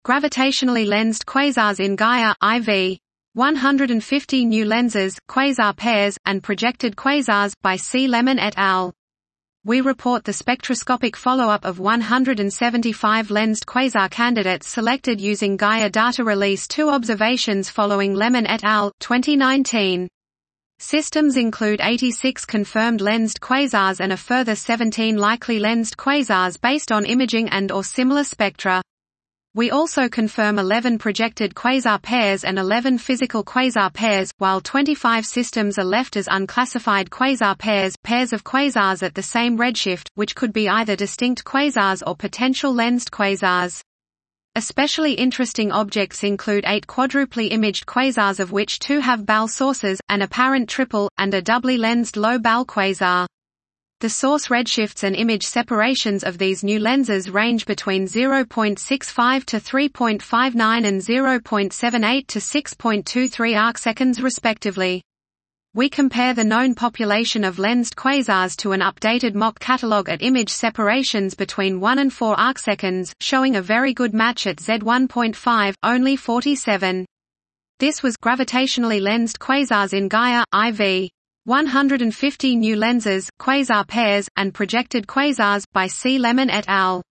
Gravitationally lensed quasars in Gaia, IV. 150 new lenses, quasar pairs, and projected quasars, by C. Lemon et al. We report the spectroscopic follow-up of 175 lensed quasar candidates selected using Gaia Data Release 2 observations following Lemon et al. 2019. Systems include 86 confirmed lensed quasars and a further 17 likely lensed quasars based on imaging and/or similar spectra. We also confirm 11 projected quasar pairs and 11 physical quasar pairs, while 25 systems are left as unclassified quasar pairs, pairs of quasars at the same redshift, which could be either distinct quasars or potential lensed quasars. Especially interesting objects include 8 quadruply imaged quasars, of which 2 have BAL sources, an apparent triple, and a doubly lensed low BAL quasar. The source redshifts and image separations of these new lenses range between 0.65 to 3.59 and 0.78 to 6.23 arcseconds respectively. We compare the known population of lensed quasars to an updated mock catalog at image separations between 1 and 4 arcseconds, showing a very good match at Z1.5, only 47. This was gravitationally lensed quasars in Gaia, IV. 150 new lenses, quasar pairs, and projected quasars, by C. Lemon et al.